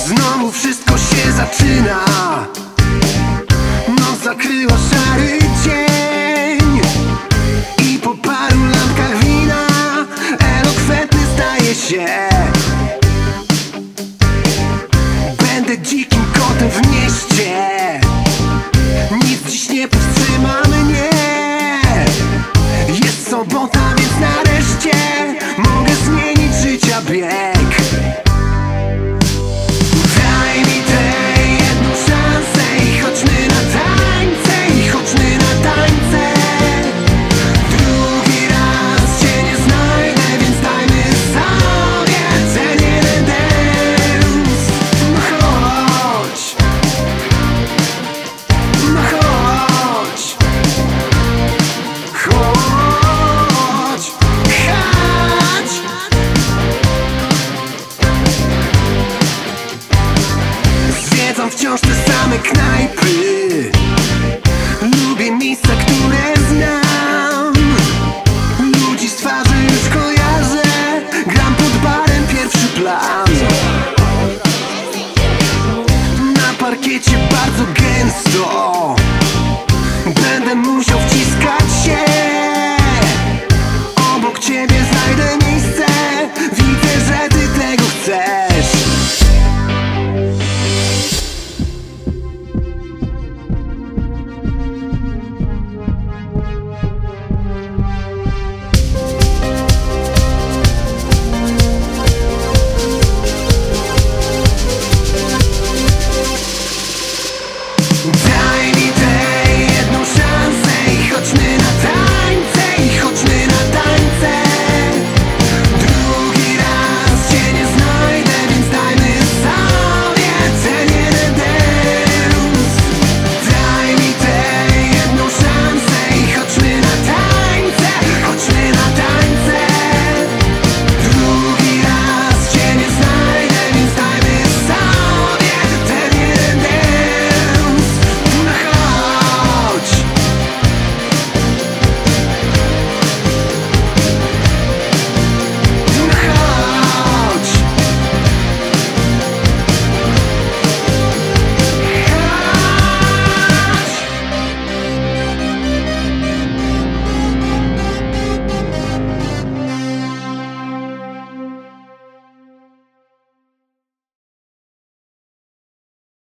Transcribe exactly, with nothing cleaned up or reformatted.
Znowu wszystko się zaczyna. Noc zakryła szary dzień i po paru lampkach wina elokwentny staje się. Będę dzikim kotem w mieście. Nic dziś nie powstrzyma mnie. Jest sobota, więc nareszcie